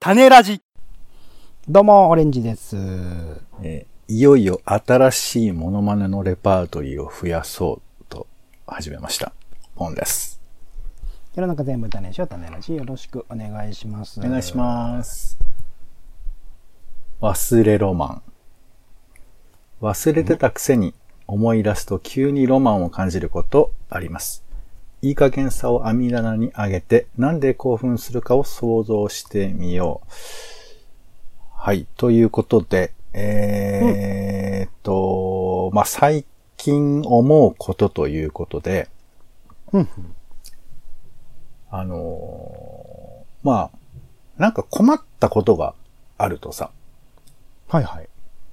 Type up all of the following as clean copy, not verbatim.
種ラジ。 どうも、オレンジです。 いよいよ新しいモノマネのレパートリーを増やそうと始めました。ポンです。 世の中全部種しよう、種ラジ。よろしくお願いします。 お願いします。忘れロマン。忘れてたくせに思い出すと急にロマンを感じることあります。いい加減さを網棚に上げて、なんで興奮するかを想像してみよう。はい。ということで、最近思うことということで、なんか困ったことがあるとさ、 はいはい。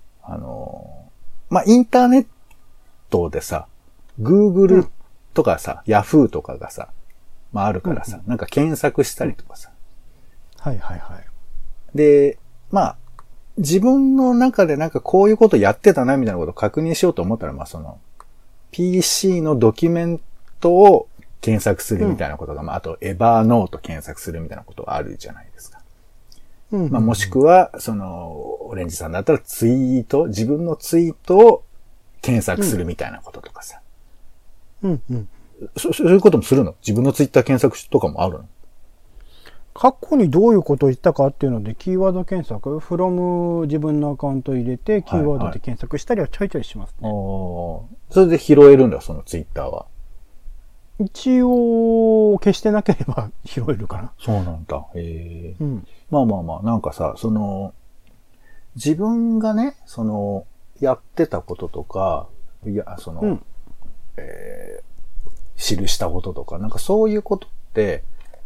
インターネットでさ、Google とかさ、Yahoo とかがさ、あるからさ、なんか検索したりとかさ。 はいはいはい。 で、自分の中でなんかこういうことやってたなみたいなことを確認しようと思ったら、PC のドキュメントを検索するみたいなことが、あとエバーノート検索するみたいなことがあるじゃないですか。もしくは、オレンジさんだったら自分のツイートを検索するみたいなこととかさ。そういうこともするの？自分のツイッター検索とかもあるの？ 過去にどういうことを言ったかっていうので、キーワード検索、from 自分のアカウントを入れて、キーワードで検索したりはちょいちょいしますね。 それで拾えるんだ、そのツイッターは。 一応、消してなければ拾えるかな。 そうなんだ。なんかさ、自分がね、やってたこととか、記したこととか、なんかそういうことって、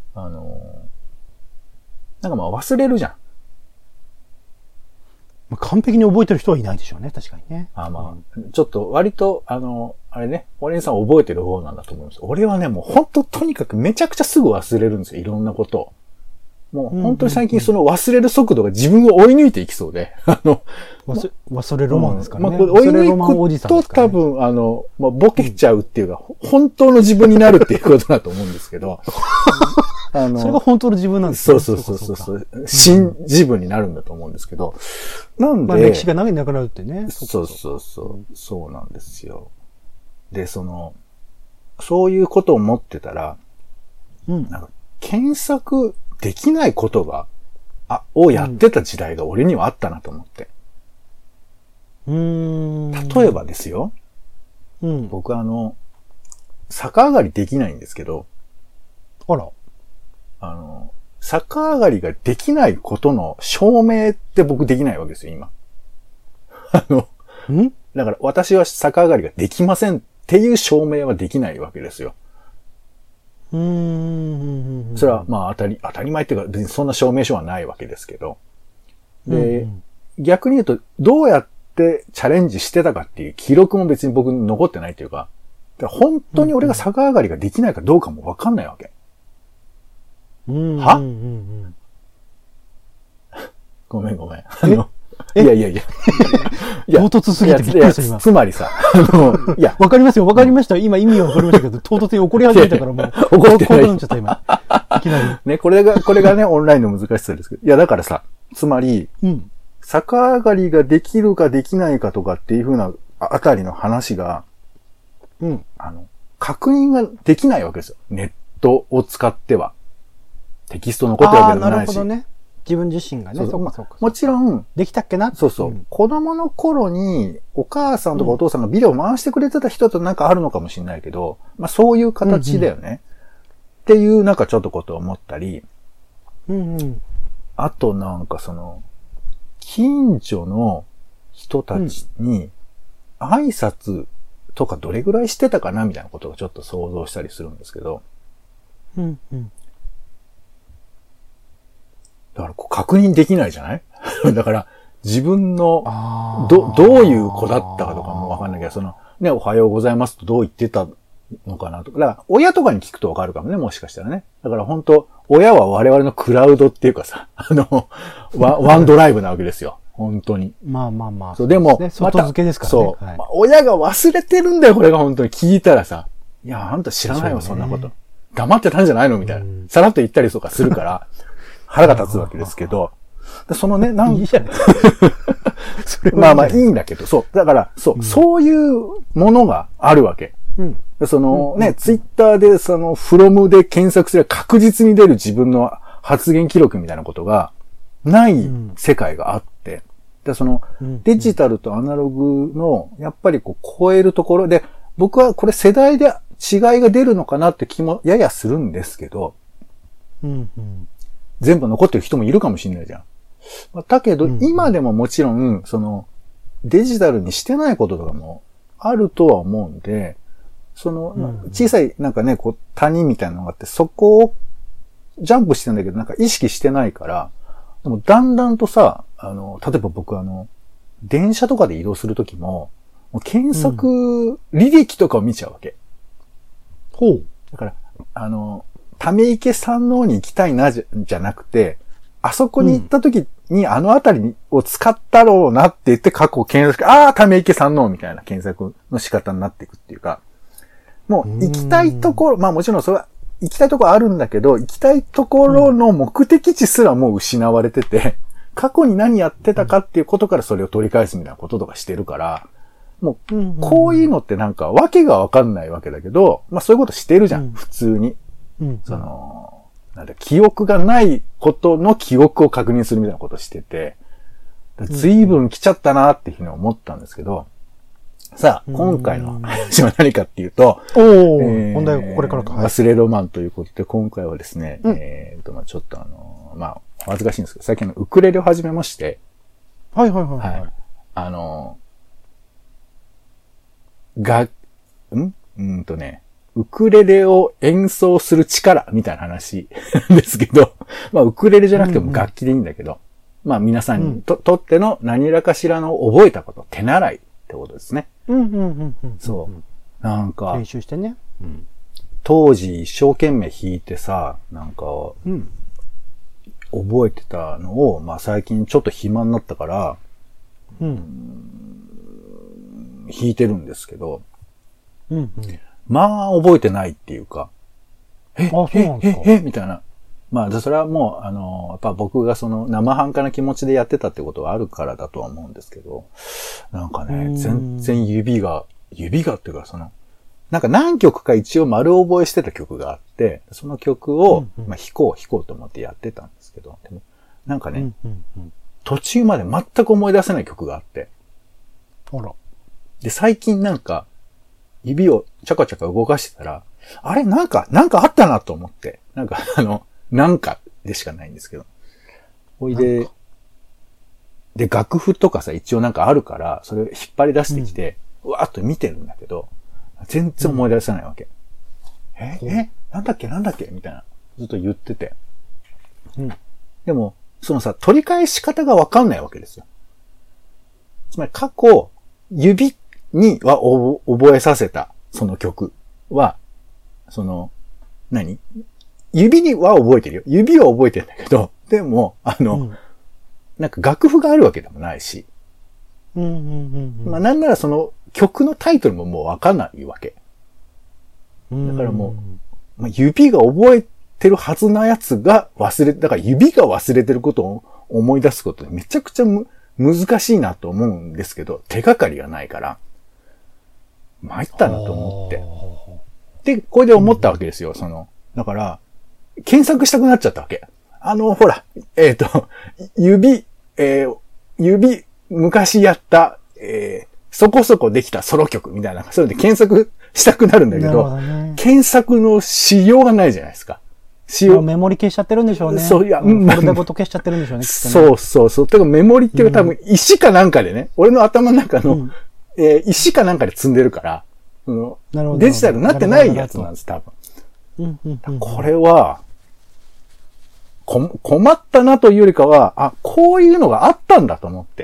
忘れるじゃん。 完璧に覚えてる人はいないでしょうね、確かにね。 ちょっと割と、あれね、オレンジさん覚えてる方なんだと思うんです。俺はね、もう本当とにかくめちゃくちゃすぐ忘れるんですよ、いろんなことを。もう本当に最近その忘れる速度が自分を追い抜いていきそうで、 忘れロマンですからね。 これ追い抜くと多分、ボケちゃうっていうか、本当の自分になるっていうことだと思うんですけど、 それが本当の自分なんですね。そう。新自分になるんだと思うんですけど、なんで、 歴史が長いなくなるってね。 そうなんですよ。で、そういうことを思ってたら、なんか検索できないことをやってた時代が俺にはあったなと思って。例えばですよ。僕逆上がりできないんですけど。 あら。 逆上がりができないことの証明って僕できないわけですよ、今。だから私は逆上がりができませんっていう証明はできないわけですよ。それは当たり前っていうか別にそんな証明書はないわけですけど。で、逆に言うとどうやってチャレンジしてたかっていう記録も別に僕に残ってないっていうか、本当に俺が逆上がりができないかどうかもわかんないわけ。は？ごめん。いや。 唐突すぎてびっくりした今。 つまりさ、 わかりますよ、わかりました。今意味はわかりましたけど、唐突に怒り始めたからもう、 怒ってない。 なっちゃった今。いきなり。 ね、これがね、オンラインの難しさですけど。いや、だからさ、つまり、逆上がりができるかできないかとかっていう風なあたりの話が、確認ができないわけですよ。ネットを使っては。テキスト残ってるわけでもないし。 なるほどね。自分自身がね。そうか。 もちろん。 できたっけな？ そう。子供の頃にお母さんとかお父さんがビデオを回してくれてた人となんかあるのかもしれないけど、そういう形だよね。っていうなんかちょっとことを思ったり。あとなんか近所の人たちに挨拶とかどれぐらいしてたかなみたいなことをちょっと想像したりするんですけど。だから確認できないじゃないだから自分のどういう子だったかとかもわかんないけど、おはようございますとどう言ってたのかなとか。だから親とかに聞くとわかるかもね、もしかしたらね。だから本当親は我々のクラウドっていうかさ、ワンドライブなわけですよ。本当に。そう、でも、 外付けですからね。 親が忘れてるんだよ、これが本当に聞いたらさ。いや、あんた知らないわ、そんなこと。黙ってたんじゃないのみたいな。さらっと言ったりとかするから。 腹が立つわけですけど、そのね、 いいじゃないそれまあまあいいんだけど、そう。だから、そう、そういうものがあるわけ。そのね、ツイッターでその、from で検索すれば確実に出る自分の発言記録みたいなことがない世界があって、でその、デジタルとアナログの、やっぱりこう、超えるところで、僕はこれ世代で違いが出るのかなって気もややするんですけど、全部残ってる人もいるかもしれないじゃん。だけど、今でももちろん、その、デジタルにしてないこととかもあるとは思うんで、その、小さいなんかね、こう、谷みたいなのがあって、そこをジャンプしてんだけど、なんか意識してないから、でもだんだんとさ、例えば僕電車とかで移動するときも、検索履歴とかを見ちゃうわけ。 ほう。 だから、ため池山王に行きたいなじゃなくて、あそこに行った時にあの辺りを使ったろうなって言って過去を検索して、ああ、ため池山王みたいな検索の仕方になっていくっていうか、もう行きたいところ、まあもちろんそれは行きたいところあるんだけど、行きたいところの目的地すらもう失われてて、過去に何やってたかっていうことからそれを取り返すみたいなこととかしてるから、もう、こういうのってなんかわけがわかんないわけだけど、まあそういうことしてるじゃん、普通に。その、なんだ、記憶がないことの記憶を確認するみたいなことをしてて、随分来ちゃったなっていうふうに思ったんですけど、さあ、今回の話は何かっていうと、 本題はこれからか。 忘れロマンということで、今回はですね、まあちょっとまあ、恥ずかしいんですけど、最近ウクレレを始めまして、 はい。 ウクレレを演奏する力みたいな話ですけど、まあウクレレじゃなくても楽器でいいんだけど、まあ皆さんにとっての何らかしらの覚えたこと、手習いってことですね。そう。なんか、 練習してね。 当時一生懸命弾いてさ、なんか、覚えてたのを、まあ最近ちょっと暇になったから、弾いてるんですけど、まあ覚えてないっていうか、みたいな。まあ、それはもう、やっぱ僕がその生半可な気持ちでやってたってことはあるからだとは思うんですけど、なんかね、全然指がっていうかなんか何曲か一応丸覚えしてた曲があって、その曲を、まあ弾こうと思ってやってたんですけど、でもなんかね、途中まで全く思い出せない曲があって、で、最近なんか、指をチャカチャカ動かしてたら、あれなんかあったなと思って、なんかなんかでしかないんですけど。ほいで、楽譜とかさ、一応なんかあるから、それを引っ張り出してきて、わーっと見てるんだけど、全然思い出せないわけ。なんだっけみたいな。ずっと言ってて。でも、そのさ、取り返し方がわかんないわけですよ。つまり過去、指には覚えさせた、その曲は、指には覚えてるよ。指は覚えてるんだけど、でも、なんか楽譜があるわけでもないし。まあなんならその曲のタイトルももうわかんないわけ。だからもう、まあ、指が覚えてるはずなやつがだから指が忘れてることを思い出すことめちゃくちゃ難しいなと思うんですけど、手がかりがないから、参ったなと思って。で、これで思ったわけですよ。だから、検索したくなっちゃったわけ。ほら、昔やった、そこそこできたソロ曲みたいな、それで検索したくなるんだけど、検索のしようがないじゃないですか。 メモリ消しちゃってるんでしょうね。 そう、いや、 フォルダごと消しちゃってるんでしょうね。 そう。てかメモリっていうか多分石かなんかでね、俺の頭の中の、石かなんかで積んでるから、デジタルになってないやつなんです、多分。これは、困ったなというよりかは、こういうのがあったんだと思って。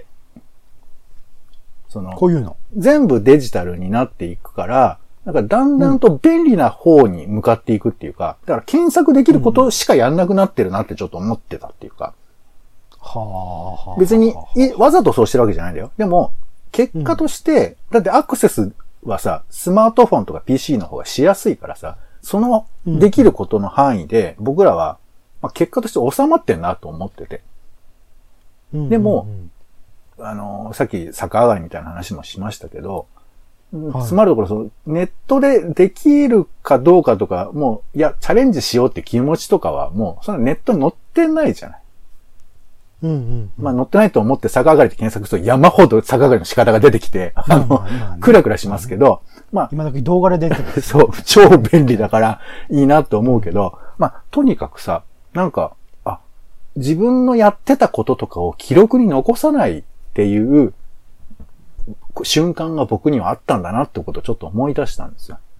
こういうの全部デジタルになっていくから、なんかだんだんと便利な方に向かっていくっていうか、だから検索できることしかやんなくなってるなってちょっと思ってたっていうか。別にわざとそうしてるわけじゃないんだよ。でも、結果として、だってアクセスはさ、スマートフォンとか PC の方がしやすいからさ、そのできることの範囲で僕らはまあ、結果として収まってんなと思ってて。でも、さっき逆上がりみたいな話もしましたけど、つまるところ、そのネットでできるかどうかとか、もう、いや、チャレンジしようって気持ちとかは、もう、そのネットに載ってないじゃない。まあ、載ってないと思って逆上がりって検索すると山ほど逆上がりの仕方が出てきて、クラクラしますけど、まあ、 今時動画で出てる。 そう、超便利だからいいなと思うけど、まあ、とにかくさ、なんか、自分のやってたこととかを記録に残さないっていう瞬間が僕にはあったんだなってことをちょっと思い出したんですよ。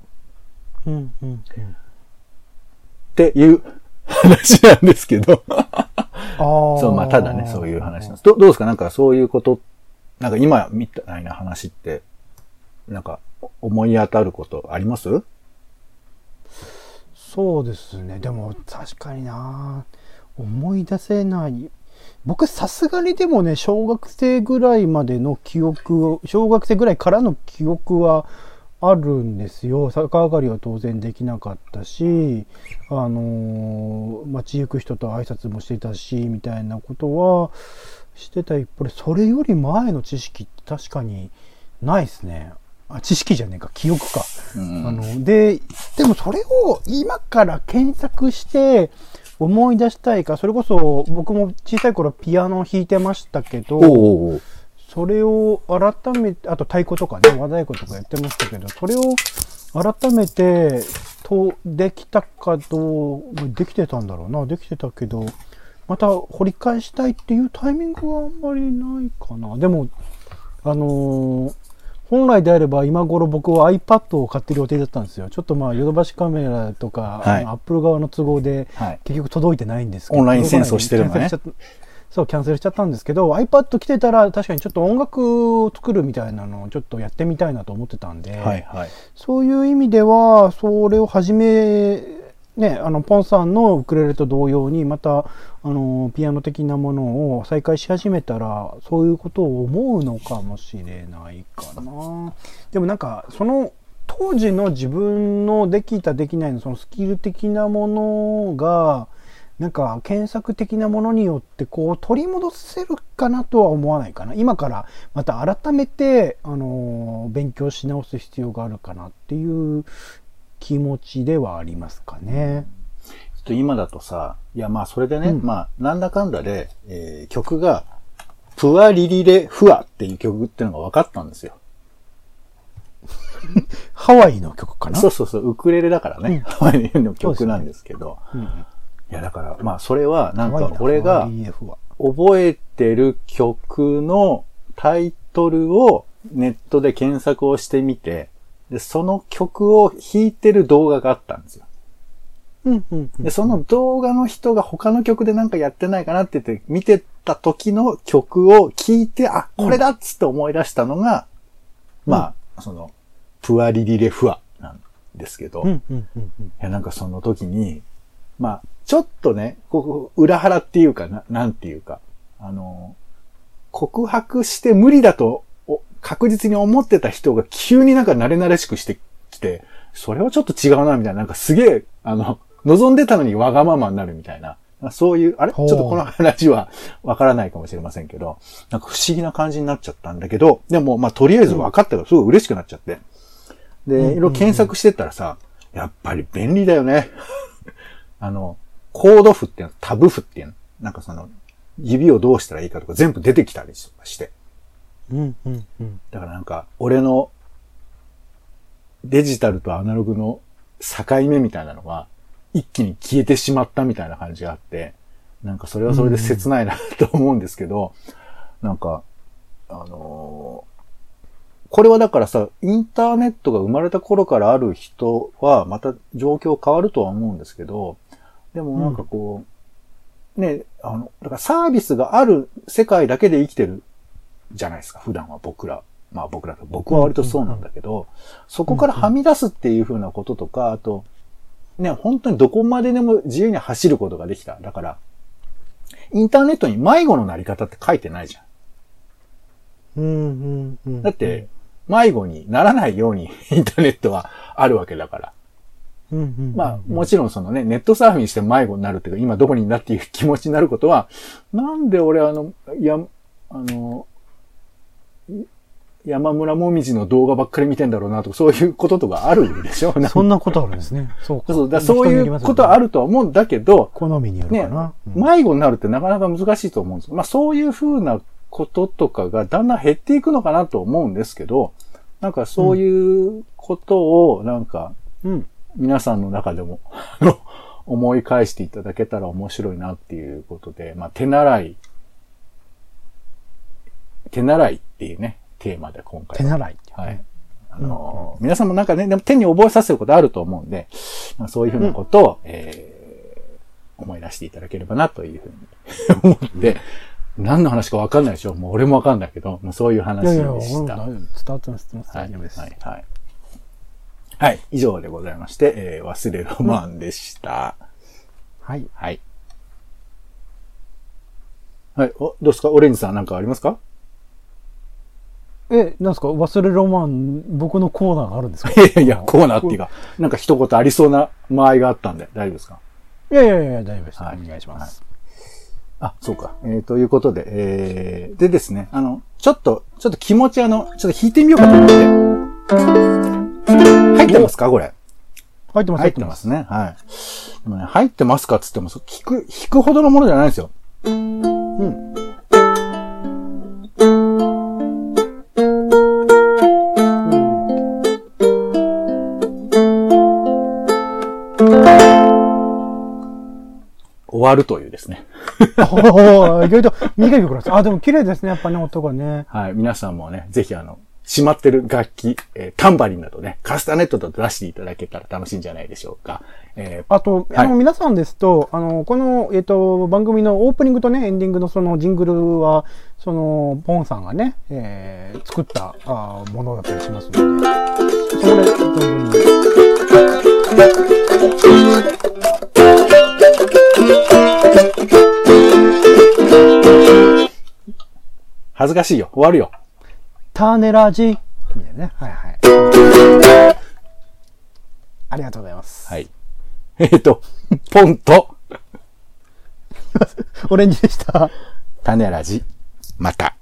っていう話なんですけど。そう、まあ、ただね、そういう話なんです。どうですか？なんかそういうこと、なんか今みたいな話って、なんか思い当たることあります？ そうですね。でも確かにな、思い出せない。僕さすがにでもね、小学生ぐらいまでの記憶、小学生ぐらいからの記憶はあるんですよ。逆上がりは当然できなかったし、街行く人と挨拶もしてたし、みたいなことはしてた一方で、それより前の知識って確かにないですね。知識じゃねえか、記憶か。でもそれを今から検索して思い出したいか、それこそ僕も小さい頃ピアノ弾いてましたけど、それを改めて、あと太鼓とかね、和太鼓とかやってましたけど、それを改めてできたかどう、できてたんだろうな、できてたけど、また掘り返したいっていうタイミングはあんまりないかな。でも、本来であれば今頃僕は iPad を買ってる予定だったんですよ。ちょっとまあヨドバシカメラとか、アップル側の都合で結局届いてないんですけど、 オンライン戦争してるのね。 そう、キャンセルしちゃったんですけど、iPad 来てたら確かにちょっと音楽を作るみたいなのをちょっとやってみたいなと思ってたんで、そういう意味では、それをね、ポンさんのウクレレと同様に、また、ピアノ的なものを再開し始めたら、そういうことを思うのかもしれないかな。でもなんか、その、当時の自分のできたできないのそのスキル的なものが、なんか検索的なものによってこう取り戻せるかなとは思わないかな。今からまた改めて、勉強し直す必要があるかなっていう気持ちではありますかね。 今だとさ、いやまあそれでね、まあなんだかんだで、曲がプアリリレフアっていう曲っていうのが分かったんですよ。 ハワイの曲かな？ そう、ウクレレだからね。ハワイの曲なんですけど。いやだから、まあそれはなんか俺が覚えてる曲のタイトルをネットで検索をしてみて、で、その曲を弾いてる動画があったんですよ。で、その動画の人が他の曲でなんかやってないかなって言って見てた時の曲を聴いて、あ、これだっつって思い出したのが、まあ、その、プアリリレフアなんですけど、いやなんかその時に、まあ、ちょっとね、ここ、裏腹っていうかなんていうか、告白して無理だと確実に思ってた人が急になんか慣れ慣れしくしてきて、それはちょっと違うな、みたいな、なんかすげえ、望んでたのにわがままになるみたいな、そういう、ちょっとこの話はわからないかもしれませんけど、なんか不思議な感じになっちゃったんだけど、でも、まあ、とりあえず分かったからすごい嬉しくなっちゃって。で、いろいろ検索してったらさ、やっぱり便利だよね。コード譜っていうの、タブ譜っていうの、なんかその、指をどうしたらいいかとか全部出てきたりして。だからなんか、俺のデジタルとアナログの境目みたいなのは、一気に消えてしまったみたいな感じがあって、なんかそれはそれで切ないなと思うんですけど、なんか、これはだからさ、インターネットが生まれた頃からある人は、また状況変わるとは思うんですけど、でもなんかこう、ね、だからサービスがある世界だけで生きてるじゃないですか、普段は僕は割とそうなんだけど、そこからはみ出すっていう風なこととか、あと、ね、本当にどこまででも自由に走ることができた。だから、インターネットに迷子のなり方って書いてないじゃん。だって、迷子にならないようにインターネットはあるわけだから。 まあ、もちろんそのね、ネットサーフィンして迷子になるっていうか、今どこにいんだっていう気持ちになることは、なんで俺山村もみじの動画ばっかり見てんだろうなとか、そういうこととかあるでしょそんなことあるんですね。そうか。 そういうことはあるとは思うんだけど、 好みによるかな。 迷子になるってなかなか難しいと思うんです。まあそういうふうなこととかがだんだん減っていくのかなと思うんですけど、なんかそういうことをなんか、皆さんの中でも思い返していただけたら面白いなっていうことで、まあ手習いっていうね、テーマで今回。 手習い。 はい。皆さんもなんかね、でも手に覚えさせることあると思うんで、まあ、そういうふうなことを、思い出していただければなというふうに思って、何の話か分かんないでしょ。もう俺も分かんないけど、もうそういう話でした。 伝わってます。大丈夫です。 はい。以上でございまして、忘れロマンでした。 はい。 はい。はい。どうですか？オレンジさんなんかありますか？ なんですか？忘れロマン、僕のコーナーがあるんですか？ いや、コーナーっていうか、なんか一言ありそうな間合いがあったんで、大丈夫ですか？ いや、大丈夫です。はい、お願いします。 あ、そうか。ということで、でですね、ちょっと気持ちちょっと弾いてみようかと思って。入ってますかこれ。 入ってますね。はい。でもね、入ってますかっつっても、弾くほどのものじゃないんですよ。終わるというですね。 意外と短い曲なんです。でも綺麗ですね、やっぱね、音がね。 はい。皆さんもね、ぜひしまってる楽器、タンバリンなどね、カスタネットと出していただけたら楽しいんじゃないでしょうか。 あと、皆さんですと、この、番組のオープニングとね、エンディングのそのジングルは、ポンさんがね、作ったものだったりしますので、そこで、存分に。 恥ずかしいよ。終わるよ。 種ラジみたいなね。はい。ありがとうございます。 はい。ポンと、 オレンジでした。 種ラジ、また。